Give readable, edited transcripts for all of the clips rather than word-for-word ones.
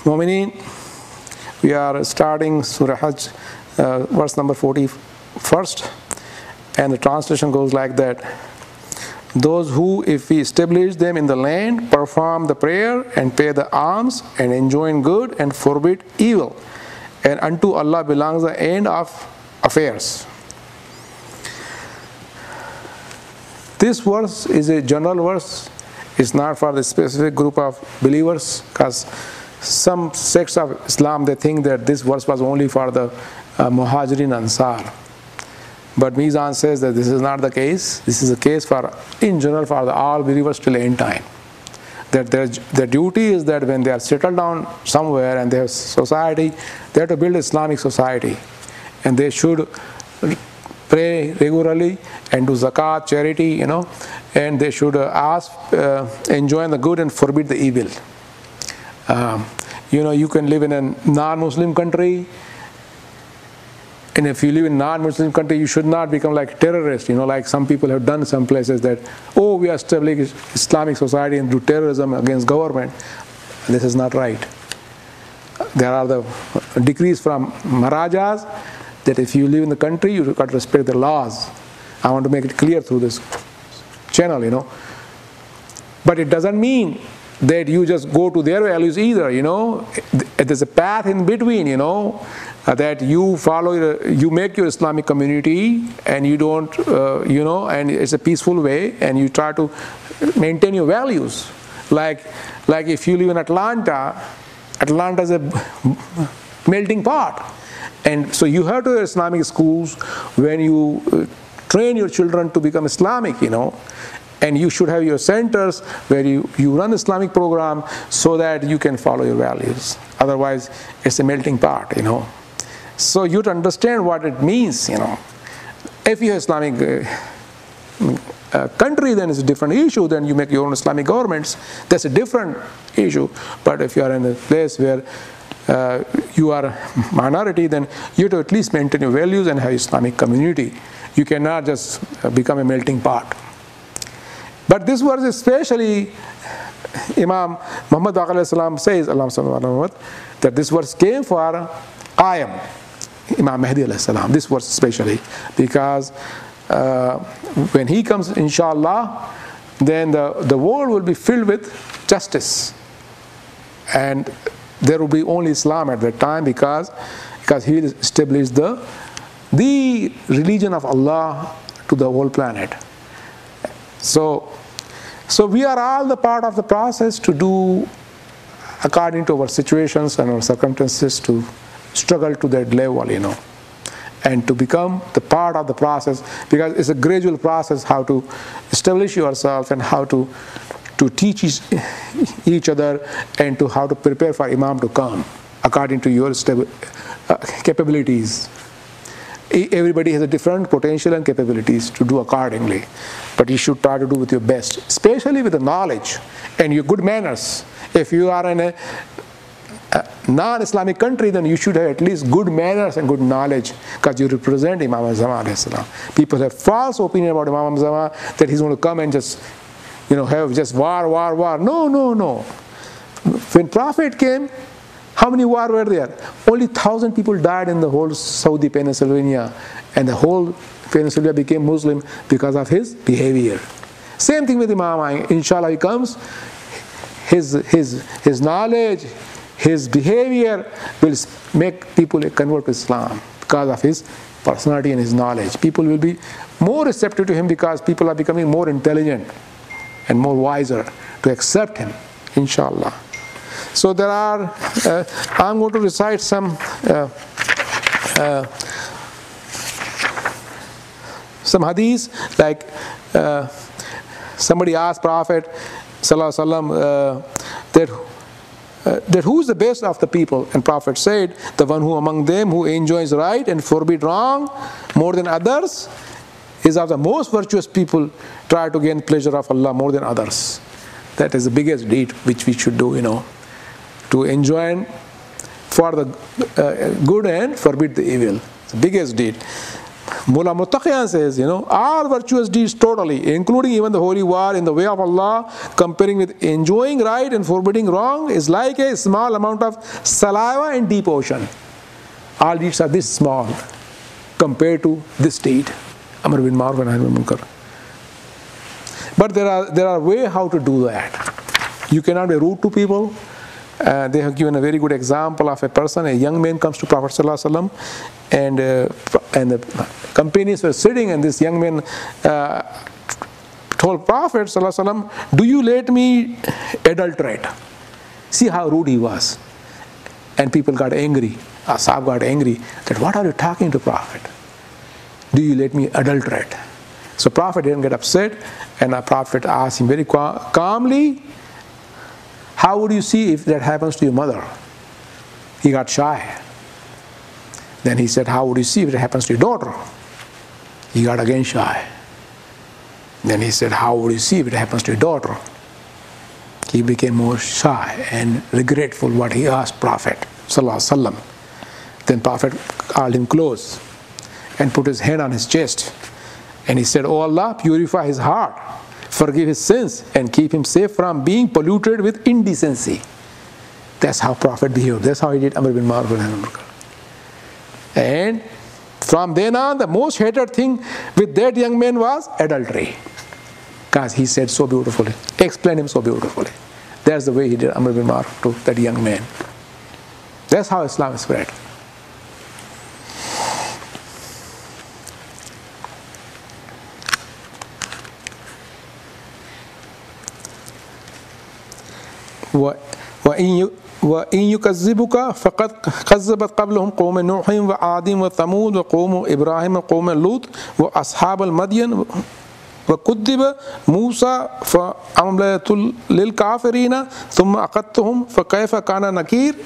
Mu'mineen, we are starting Surah Hajj, verse number 41st, and the translation goes like that. Those who, if we establish them in the land, perform the prayer and pay the alms and enjoin good and forbid evil, and unto Allah belongs the end of affairs. This verse is a general verse. It's not for the specific group of believers, because some sects of Islam, they think that this verse was only for the Muhajirin Ansar. But Mizan says that this is not the case. This is a case for, in general, for all believers till end time. That their duty is that when they are settled down somewhere and they have society, they have to build Islamic society. And they should pray regularly and do zakat, charity, and they should enjoin the good and forbid the evil. You can live in a non-Muslim country, and if you live in a non-Muslim country, you should not become like terrorists, like some people have done some places that, we are establishing Islamic society and do terrorism against government. This is not right. There are the decrees from Maharajas that if you live in the country, you've got to respect the laws. I want to make it clear through this channel, But it doesn't mean that you just go to their values either, There's a path in between, that you follow, you make your Islamic community and you don't, and it's a peaceful way, and you try to maintain your values. Like if you live in Atlanta is a melting pot. And so you have to have Islamic schools when you train your children to become Islamic, and you should have your centers where you run Islamic program so that you can follow your values. Otherwise, it's a melting pot, So you have to understand what it means, If you have Islamic country, then it's a different issue. Then you make your own Islamic governments. That's a different issue. But if you are in a place where you are a minority, then you have to at least maintain your values and have Islamic community. You cannot just become a melting pot. But this verse especially, Imam Muhammad Baqir says, that this verse came for Imam Mahdi, this verse especially, because when he comes, inshallah, then the world will be filled with justice. And there will be only Islam at that time, because he will establish the religion of Allah to the whole planet. So we are all the part of the process to do according to our situations and our circumstances, to struggle to that level, and to become the part of the process, because it's a gradual process how to establish yourself and how to teach each other, and to how to prepare for Imam to come according to your capabilities. Everybody has a different potential and capabilities to do accordingly, but you should try to do with your best, especially with the knowledge and your good manners. If you are in a non-Islamic country, then you should have at least good manners and good knowledge, because you represent Imam Azam. People have false opinion about Imam Azam, that he's going to come and just have just war. No. When Prophet came, how many wars were there? Only 1,000 people died in the whole Saudi Peninsula, and the whole peninsula became Muslim because of his behavior. Same thing with Imam. Inshallah, he comes. His knowledge, his behavior will make people convert to Islam because of his personality and his knowledge. People will be more receptive to him because people are becoming more intelligent and more wiser to accept him, inshallah. So there are, I'm going to recite some hadiths, like somebody asked Prophet Sallallahu Alaihi Wasallam that who is the best of the people, and Prophet said, the one who among them who enjoys right and forbid wrong more than others is of the most virtuous people, try to gain pleasure of Allah more than others. That is the biggest deed which we should do, to enjoin for the good and forbid the evil. It's the biggest deed. Mullah Mutaqiyan says, all virtuous deeds totally, including even the holy war in the way of Allah, comparing with enjoying right and forbidding wrong, is like a small amount of saliva in deep ocean. All deeds are this small compared to this deed. Amr bin Ma'ruf and Nahy anil Munkar. But there are ways how to do that. You cannot be rude to people. They have given a very good example of a person. A young man comes to Prophet ﷺ, and the companions were sitting, and this young man told Prophet ﷺ, "Do you let me adulterate?" See how rude he was. And people got angry. Ashab got angry that, "What are you talking to Prophet? Do you let me adulterate?" So Prophet didn't get upset, and the Prophet asked him very calmly, "How would you see if that happens to your mother?" He got shy. Then he said, "How would you see if it happens to your daughter?" He got again shy. Then he said, "How would you see if it happens to your daughter?" He became more shy and regretful what he asked Prophet ﷺ. Then Prophet called him close and put his hand on his chest. And he said, "Oh Allah, purify his heart, forgive his sins, and keep him safe from being polluted with indecency." That's how Prophet behaved. That's how he did Amr bin Ma'ruf and Nahy anil Munkar. And from then on, the most hated thing with that young man was adultery. Because he said so beautifully, explained him so beautifully. That's the way he did Amr bin Ma'ruf to that young man. That's how Islam spread. وَإِن يُكَذِّبُكَ فَقَدْ كَذَّبَتْ قَبْلَهُمْ قَوْمُ نُوحٍ وَعَادٍ وَثَمُودَ وَقَوْمُ إِبْرَاهِيمَ وَقَوْمُ لُوطٍ وَأَصْحَابُ الْمَدْيَنِ وَكُذِّبَ مُوسَى فَأَمْلَيْتُ لِلْكَافِرِينَ ثُمَّ أَخَذْتُهُمْ فَكَيْفَ كَانَ نَكِيرِ.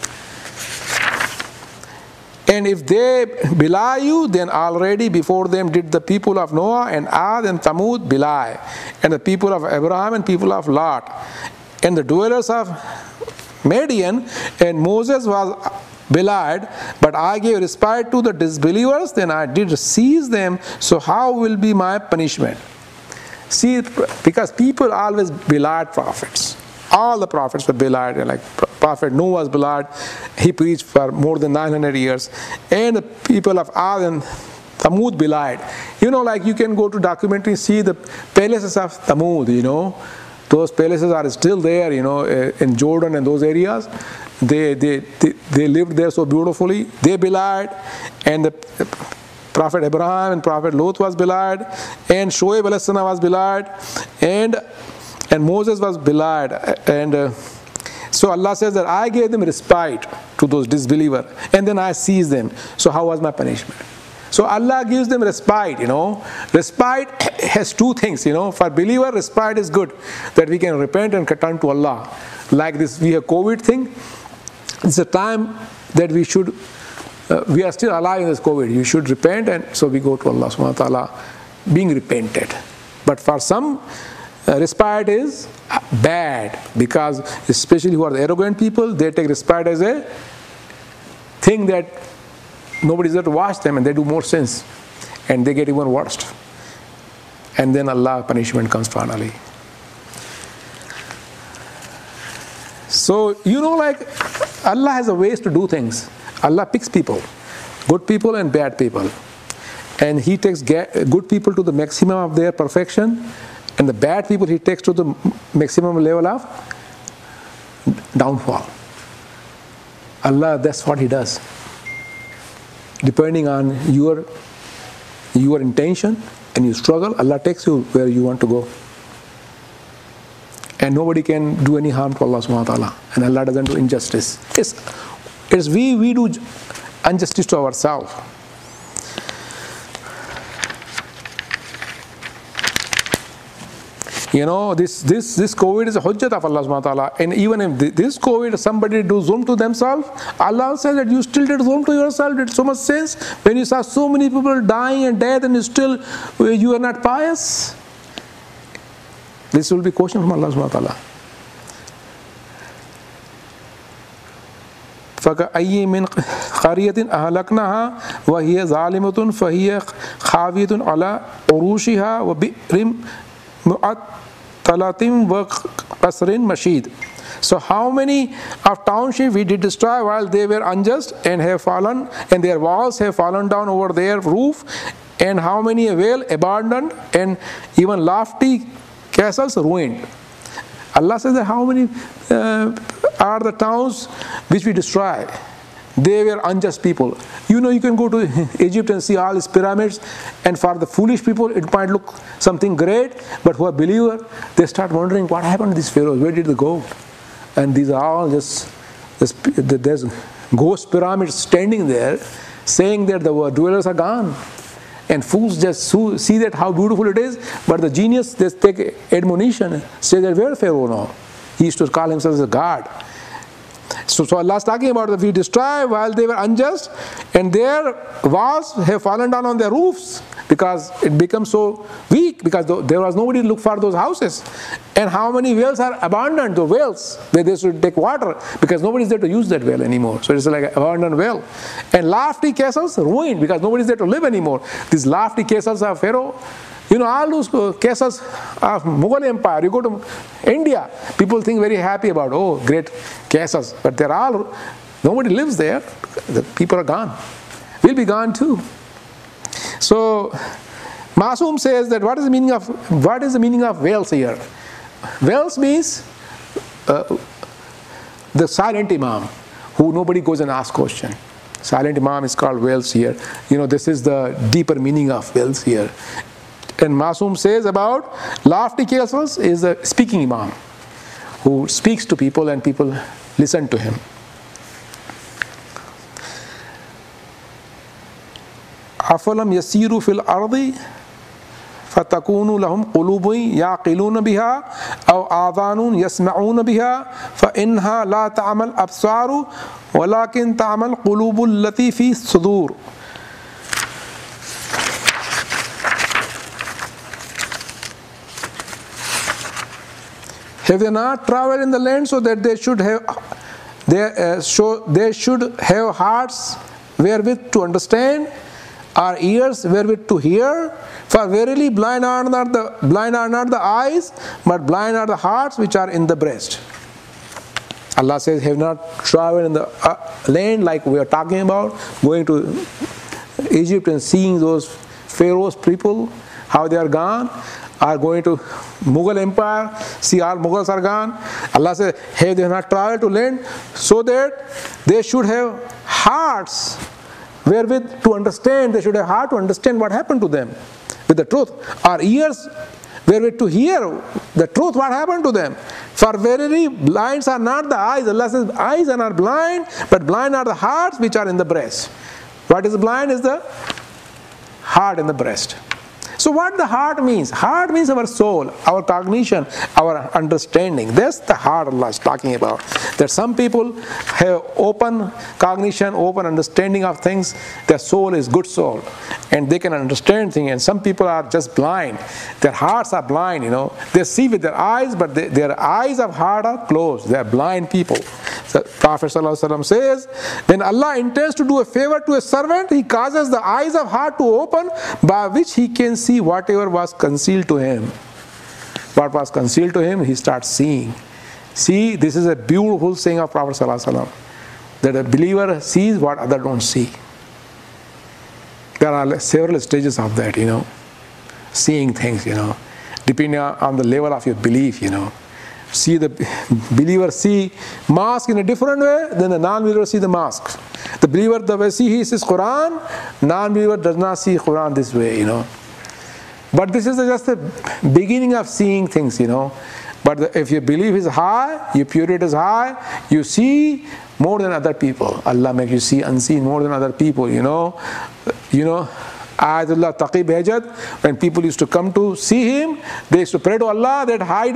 And if they belie you, then already before them did the people of Noah and Ad and Thamud belie, and the people of Abraham and people of Lot, and the dwellers of Midian, and Moses was belied, but I gave respite to the disbelievers, then I did seize them, so how will be my punishment? See, because people always belied prophets. All the prophets were belied, like Prophet Noah was belied. He preached for more than 900 years. And the people of Ad and Thamud belied. Like you can go to documentary, see the palaces of Thamud, Those palaces are still there, in Jordan and those areas. They lived there so beautifully. They belied, and the Prophet Abraham and Prophet Lot was belied, and Shoaib alayhis salam was belied, and Moses was belied. And so Allah says that I gave them respite to those disbelievers, and then I seized them. So how was my punishment? So Allah gives them respite, Respite has two things, For believer, respite is good, that we can repent and turn to Allah. Like this, we have COVID thing. It's a time that we should, we are still alive in this COVID. You should repent, and so we go to Allah subhanahu wa ta'ala being repented. But for some, respite is bad, because especially who are the arrogant people, they take respite as a thing that nobody's there to watch them, and they do more sins, and they get even worse. And then Allah punishment comes finally. So like Allah has a ways to do things. Allah picks people, good people and bad people, and He takes good people to the maximum of their perfection, and the bad people He takes to the maximum level of downfall. Allah, that's what He does. Depending on your intention and your struggle, Allah takes you where you want to go. And nobody can do any harm to Allah subhanahu wa ta'ala. And Allah doesn't do injustice. It's we do injustice to ourselves. This COVID is a hujjat of Allah subhanahu wa ta'ala. And even if this COVID, somebody do zulm to themselves, Allah says that you still did zulm to yourself. Did so much sense when you saw so many people dying and dead, and you are not pious. This will be question from Allah subhanahu wa ta'ala. فَكَأَيِّن مِّن قَرْيَةٍ أَهْلَكْنَاهَا وَهِيَ ظَالِمَةٌ فَهِيَ خَاوِيَةٌ عَلَى عُرُوشِهَا وَبِئْرٍ مُّعَطَّلَةٍ وَقَصْرٍ مَشِيدٍ. So how many of townships we did destroy while they were unjust and have fallen, and their walls have fallen down over their roof, and how many well abandoned and even lofty castles ruined. Allah says that how many are the towns which we destroy. They were unjust people. You know, you can go to Egypt and see all these pyramids, and for the foolish people it might look something great, but who are believers, they start wondering what happened to these pharaohs, where did they go? And these are all just there's ghost pyramids standing there saying that the dwellers are gone. And fools just see that how beautiful it is, but the genius, they take admonition, say that where Pharaoh now? He used to call himself as a god. So Allah is talking about that we destroy while they were unjust, and their walls have fallen down on their roofs because it becomes so weak, because there was nobody to look for those houses. And how many wells are abandoned, the wells where they should take water, because nobody is there to use that well anymore. So it's like an abandoned well. And lofty castles ruined because nobody is there to live anymore. These lofty castles of Pharaoh, you know, all those castles of Mughal Empire. You go to India, people think very happy about, oh, great castles, but they're all, nobody lives there. The people are gone. We'll be gone too. So Masoom says that what is the meaning of wells here? Wells means the silent imam, who nobody goes and asks question. Silent imam is called wells here. You know, this is the deeper meaning of wells here. And Masoom says about lofty castles is a speaking imam, who speaks to people and people listen to him. أَفَلَمْ يَسِيرُوا فِي الْأَرْضِ فَتَكُونُ لَهُمْ قُلُوبٌ يَعْقِلُونَ بِهَا أَوْ آذَانٌ يَسْمَعُونَ بِهَا فَإِنَّهَا لَا تَعْمَى الْأَبْصَارُ وَلَكِنْ تَعْمَى الْقُلُوبُ الَّتِي فِي الصُّدُورِ. Have they not traveled in the land so that they should have hearts wherewith to understand, or ears wherewith to hear? For verily blind are not the eyes, but blind are the hearts which are in the breast. Allah says, have not traveled in the land like we are talking about, going to Egypt and seeing those Pharaoh's people, how they are gone, are going to Mughal Empire, see all Mughals are gone. Allah says, have they not traveled to land so that they should have hearts wherewith to understand, they should have heart to understand what happened to them with the truth, or ears wherewith to hear the truth, what happened to them. For verily blind are not the eyes. Allah says, eyes are not blind, but blind are the hearts which are in the breast. What is blind is the heart in the breast. So what the heart means? Heart means our soul, our cognition, our understanding. That's the heart Allah is talking about. That some people have open cognition, open understanding of things. Their soul is good soul, and they can understand things. And some people are just blind. Their hearts are blind, you know. They see with their eyes, but their eyes of heart are closed. They are blind people. So Prophet ﷺ says, when Allah intends to do a favor to a servant, He causes the eyes of heart to open, by which he can see whatever was concealed to him. What was concealed to him, he starts seeing. See, this is a beautiful saying of Prophet ﷺ, that a believer sees what others don't see. There are several stages of that, you know, seeing things, you know, depending on the level of your belief, you know. See, the believer see mosque in a different way than the non-believer see the mosque. The believer, the way he sees Quran, non-believer does not see Quran this way, you know. But this is just the beginning of seeing things, you know. But if your belief is high, your purity is high, you see more than other people. Allah makes you see unseen more than other people, you know. You know, Ayatullah Taqi Behjat, when people used to come to see him, they used to pray to Allah that hide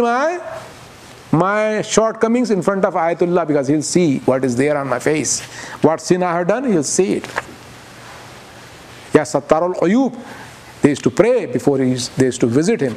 my shortcomings in front of Ayatullah, because he'll see what is there on my face. What sin I have done, he'll see it. Ya Sattarul Uyub, they used to pray before they used to visit him,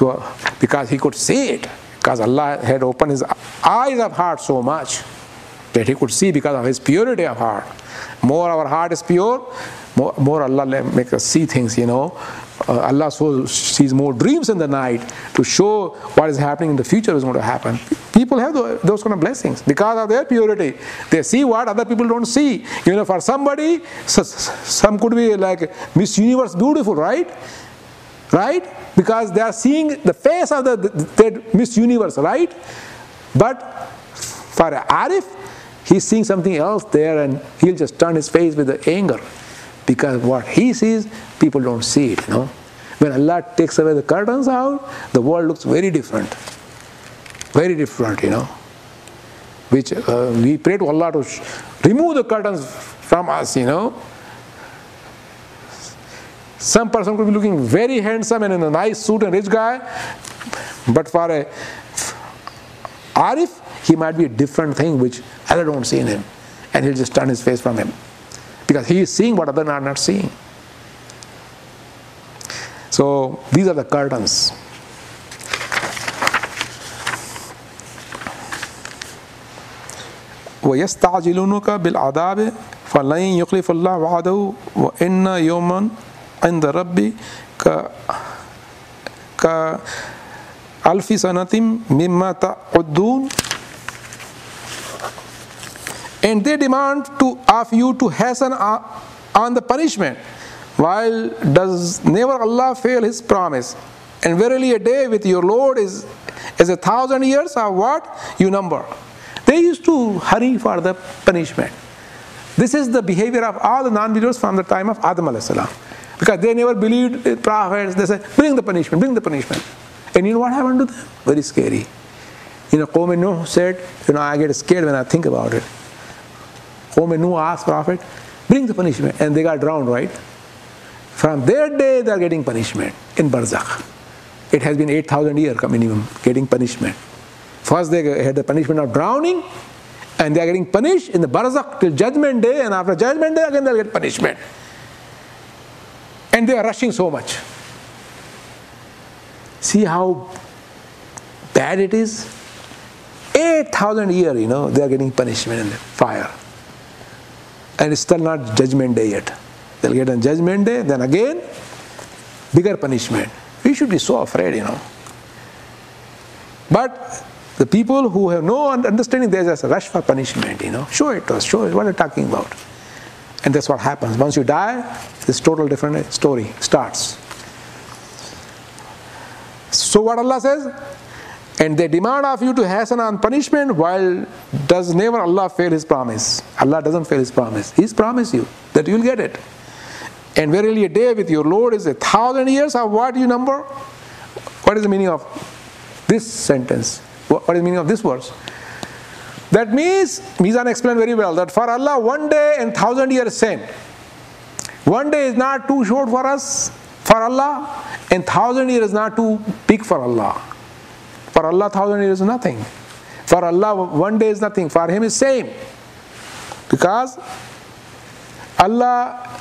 because he could see it, because Allah had opened his eyes of heart so much. that he could see because of his purity of heart. More our heart is pure, more Allah make us see things, Allah sees more dreams in the night to show what is happening in the future is going to happen. People have those kind of blessings because of their purity. They see what other people don't see. For somebody, some could be like Miss Universe beautiful, right? Right? Because they are seeing the face of the Miss Universe, right? But for Arif, he's seeing something else there, and he'll just turn his face with the anger. Because what he sees, people don't see it, When Allah takes away the curtains out, the world looks very different. Very different, Which we pray to Allah to remove the curtains from us, Some person could be looking very handsome and in a nice suit and rich guy, but for a Arif, he might be a different thing which Allah don't see in him, and he'll just turn his face from him. Because he is seeing what others are not seeing. So these are the curtains. وَيَسْتَعْجِلُونَكَ بِالْعَذَابِ فَلَنْ يُخْلِفَ اللَّهُ وَعْدَهُ وَإِنَّ يَوْمًا عِنْدَ رَبِّكَ كَأَلْفِ سَنَةٍ مِمَّا تَعُدُّونَ. And they demand of you to hasten on the punishment, while does never Allah fail his promise. And verily a day with your Lord is 1,000 years of what you number. They used to hurry for the punishment. This is the behavior of all the non-believers from the time of Adam a.s. Because they never believed in prophets. They said, bring the punishment, bring the punishment. And you know what happened to them? Very scary. Qawm Nuh said, I get scared when I think about it. Qawm Nuh asked Prophet, bring the punishment. And they got drowned, right? From their day, they are getting punishment in Barzakh. It has been 8,000 years minimum getting punishment. First they had the punishment of drowning, and they are getting punished in the Barzakh till Judgment Day, and after Judgment Day again they will get punishment. And they are rushing so much. See how bad it is? 8,000 years, they are getting punishment in the fire. And it's still not Judgment Day yet. They'll get on Judgment Day, then again, bigger punishment. We should be so afraid, But the people who have no understanding, they just rush for punishment, Show it to us, show it, what are you talking about? And that's what happens. Once you die, this total different story starts. So what Allah says? And they demand of you to hasten on punishment, while does never Allah fail his promise. Allah doesn't fail his promise. He's promised you that you'll get it. And verily a day with your Lord is 1,000 years of what you number? What is the meaning of this sentence? What is the meaning of this verse? That means, Mizan explained very well, that for Allah 1 day and 1,000 years same. 1 day is not too short for us, for Allah, and 1,000 years is not too big for Allah. For Allah 1,000 years is nothing. For Allah 1 day is nothing. For Him is same. Because Allah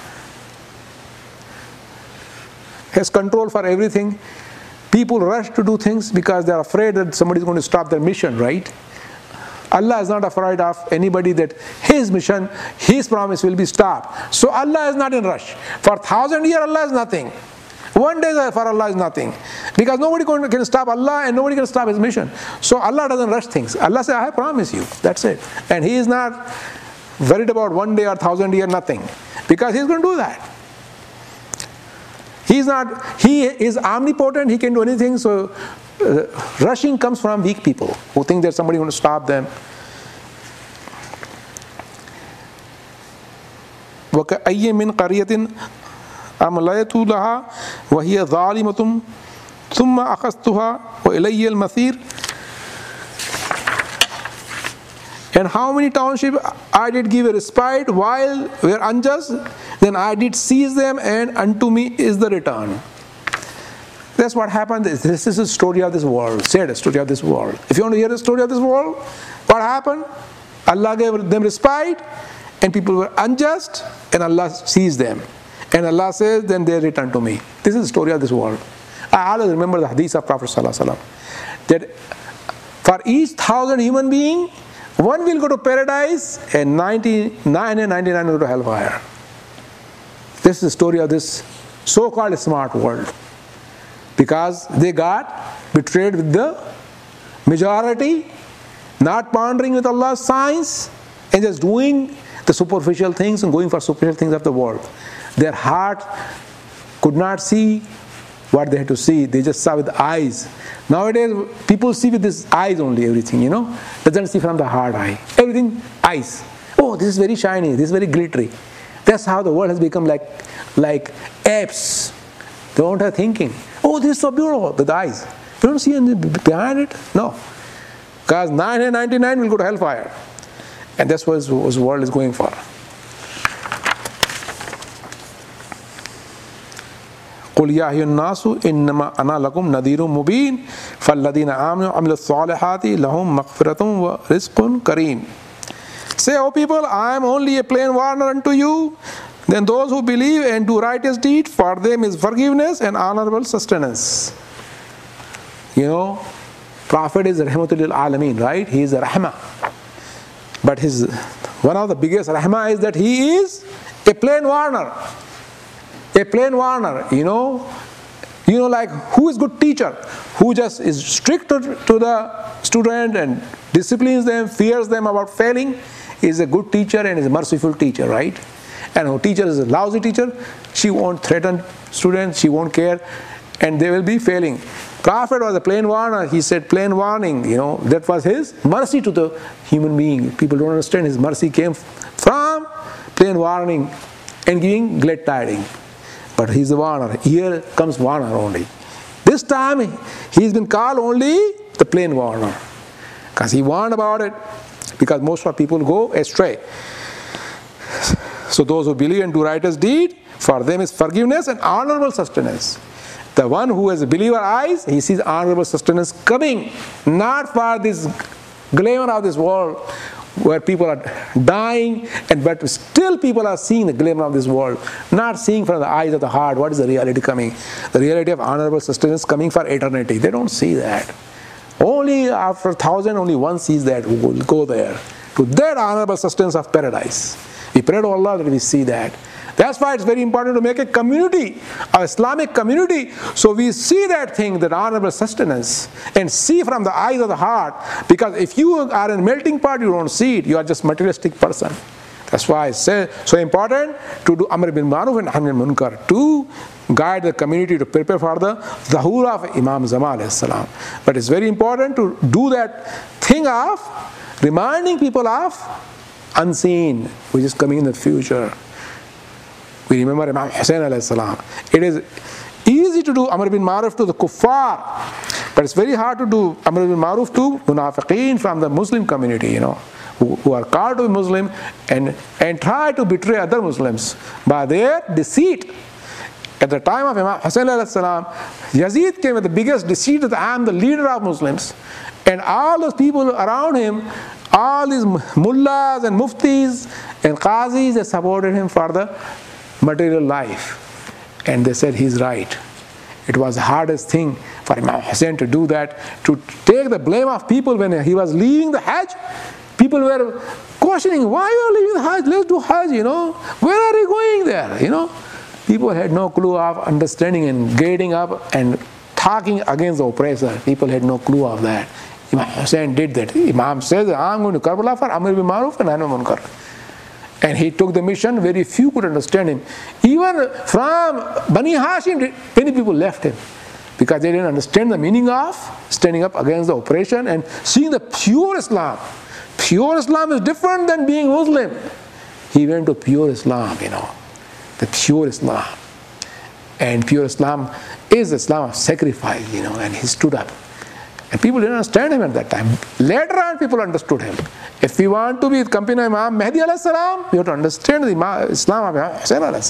has control for everything. People rush to do things because they are afraid that somebody is going to stop their mission, right? Allah is not afraid of anybody that His mission, His promise will be stopped. So Allah is not in rush. For 1,000 years Allah is nothing. 1 day for Allah is nothing. Because nobody can stop Allah and nobody can stop His mission. So Allah doesn't rush things. Allah says, I promise you. That's it. And He is not worried about 1 day or 1,000 years, nothing. Because He is going to do that. He is omnipotent, He can do anything. So rushing comes from weak people who think that somebody is going to stop them. وَكَأَيٍّ مِّن قَرْيَةٍ أَمْلَيْتُ لَهَا وَهِيَ ظَالِمَةٌ ثُمَّ أَخَذْتُهَا وَإِلَيَّ الْمَصِيرُ. And how many townships I did give a respite while were unjust, then I did seize them, and unto me is the return. That's what happened. This is the story of this world. Say the story of this world. If you want to hear the story of this world, what happened? Allah gave them respite, and people were unjust, and Allah seized them. And Allah says, then they return to me. This is the story of this world. I always remember the hadith of Prophet ﷺ, that for each 1,000 human being, One will go to paradise and 99 and 99 will go to hellfire. This is the story of this so-called smart world. Because they got betrayed with the majority, not pondering with Allah's signs, and just doing the superficial things and going for superficial things of the world. Their heart could not see what they had to see. They just saw with the eyes. Nowadays, people see with these eyes only everything, Doesn't see from the heart eye. Everything, eyes. Oh, this is very shiny. This is very glittery. That's how the world has become like apes. They don't have thinking. Oh, this is so beautiful with the eyes. You don't see anything behind it? No. Because 999 will go to hellfire. And that's what the world is going for. قُلْ يَا أَيُّهَا النَّاسُ إِنَّمَا أَنَا لَكُمْ نَذِيرٌ مُبِينٌ فَالَّذِينَ آمَنُوا وَعَمِلُوا الصَّالِحَاتِ لَهُمْ مَغْفِرَةٌ وَرِزْقٌ كَرِيمٌ. Say, O people, I am only a plain warner unto you. Then those who believe and do righteous deeds, for them is forgiveness and honorable sustenance. Prophet is Rahmatul lil Alameen, right? He is a Rahmah. But one of the biggest Rahmah is that he is a plain warner. A plain warner, like who is good teacher? Who just is strict to the student and disciplines them, fears them about failing, is a good teacher and is a merciful teacher, right? And her teacher is a lousy teacher, she won't threaten students, she won't care, and they will be failing. Prophet was a plain warner, he said plain warning, that was his mercy to the human being. People don't understand, his mercy came from plain warning and giving glad tidings. But he's a warner, here comes warner only. This time he's been called only the plain warner, because he warned about it, because most of people go astray. So those who believe and do righteous deed, for them is forgiveness and honorable sustenance. The one who has believer eyes, he sees honorable sustenance coming, not for this glamour of this world, where people are dying, but still people are seeing the glamour of this world, not seeing from the eyes of the heart what is the reality coming. The reality of honorable sustenance coming for eternity. They don't see that. Only after 1,000, only one sees that, who will go there, to that honorable sustenance of paradise. We pray to Allah that we see that. That's why it's very important to make a community, an Islamic community, so we see that thing, that honorable sustenance, and see from the eyes of the heart. Because if you are in a melting pot, you don't see it. You are just materialistic person. That's why it's so important to do Amr bil Ma'ruf and Nahy anil Munkar, to guide the community to prepare for the Zuhur of Imam Zaman alayhi salam. But it's very important to do that thing of reminding people of unseen, which is coming in the future. We remember Imam Hussain alayhi salam. It is easy to do Amr bil Ma'ruf to the kuffar, but it's very hard to do Amr bil Ma'ruf to munafiqeen from the Muslim community, who are called to be Muslim and try to betray other Muslims by their deceit. At the time of Imam Hussain alayhi salam, Yazid came with the biggest deceit that I am the leader of Muslims. And all those people around him, all these mullahs and muftis and qazis, they supported him for the material life. And they said he's right. It was the hardest thing for Imam Hussain to do that, to take the blame of people when he was leaving the Hajj. People were questioning, why you are leaving the Hajj? Let's do Hajj, Where are you going there, People had no clue of understanding and getting up and talking against the oppressor. People had no clue of that. Imam Hussain did that. Imam says, I'm going to Karbala for Amr bil Ma'ruf and Nahy anil Munkar. And he took the mission, very few could understand him. Even from Bani Hashim, many people left him, because they didn't understand the meaning of standing up against the oppression and seeing the pure Islam. Pure Islam is different than being Muslim. He went to pure Islam, the pure Islam. And pure Islam is Islam of sacrifice, and he stood up. And people didn't understand him at that time. Later on, people understood him. If we want to be company of Imam Mahdi alayhi salam, we have to understand the Islam of Imam Hussain alayhi